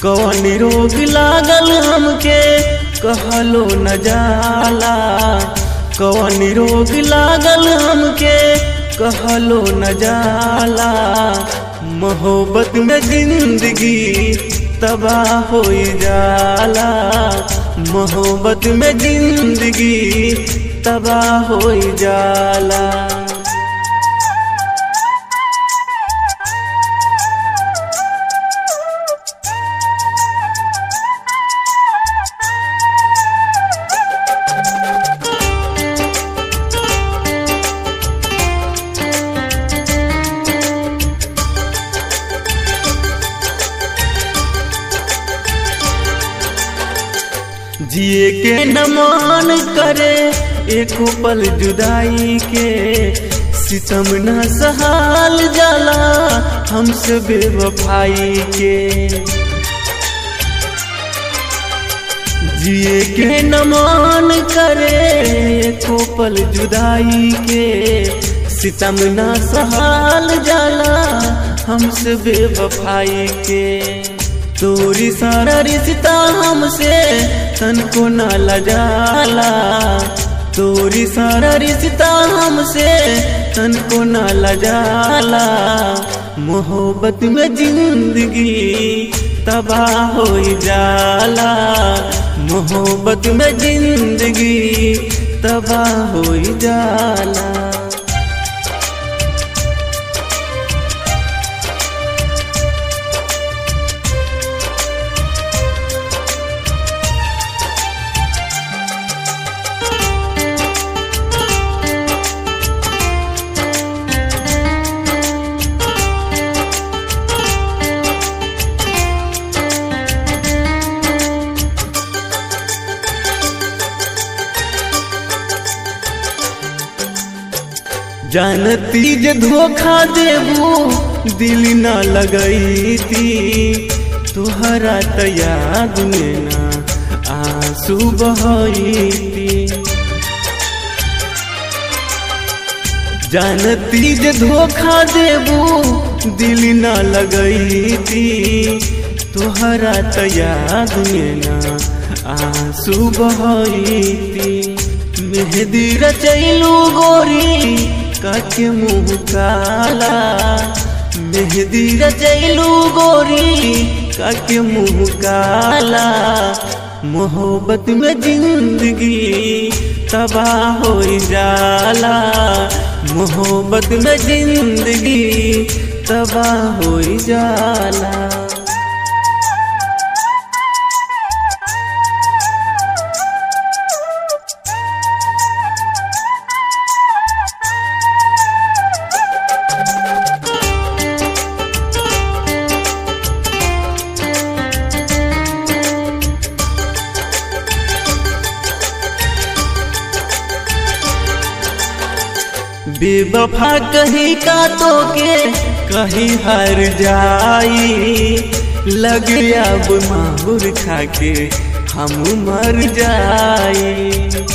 कौन रोग लागल हमके कहलो न जाला। कौन रोग लागल हमके कहलो न जाला। मोहब्बत में जिंदगी तबाह हो जाला। मोहब्बत में जिंदगी तबाह हो जाला। जिए के न मान करे एको पल जुदाई के। सितम न सहाल जाला हमसे बेवफाई के। जिए के न मान करे एको पल जुदाई के। सितम न सहाल जाला हमसे बेवफाई के। तोरी सारा रिश्ता हमसे तनको न लजाला। तोरी सारा रिश्ता हमसे तनको न लजाला। मोहब्बत में जिंदगी तबाह हो जाला। मोहब्बत में जिंदगी तबाह हो जाला। जानती जे धोखा देबू दिल न लगई थी। तुहरा त याद में ना आंसू बहई थी। जानती जे धोखा देबू दिल न लगई थी। तुहरा त याद में ना आंसू बहई थी। मेहंदी रचैलू गोरी काके मुँह काला। मेहंदी रचैलू गोरी काके मुँह काला। मोहब्बत में जिंदगी तबाह हो जाला। मोहब्बत में जिंदगी तबाह हो जाला। बेवफा कहीं का तो के कहीं हार जाई। लग अब माहुर खाके हम मर जाई।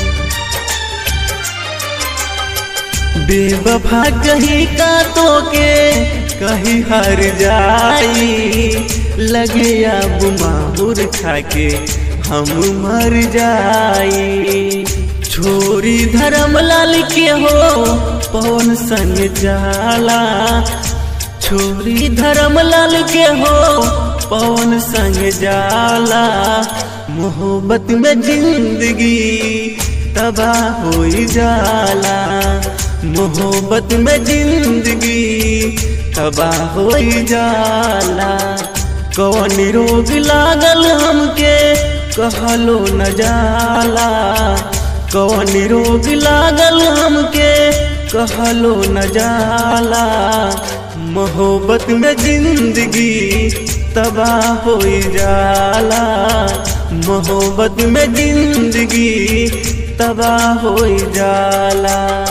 बेवफा कहीं का तो के कहीं हार जाई। लग अब माहुर खाके हम मर जाई। छोरी धर्मलाल के हो पवन संग जाला। छोरी धर्मलाल के हो पवन संग जाला। मोहब्बत में जिंदगी तबाह हो जाला। मोहब्बत में जिंदगी तबाह हो जाला। कौन रोग लागल हमके कहलो न जाला। कौन रोग लागल हमके कहलो न जाला। मोहब्बत में जिंदगी तबाह हो जाला। मोहब्बत में जिंदगी तबाह हो जाला।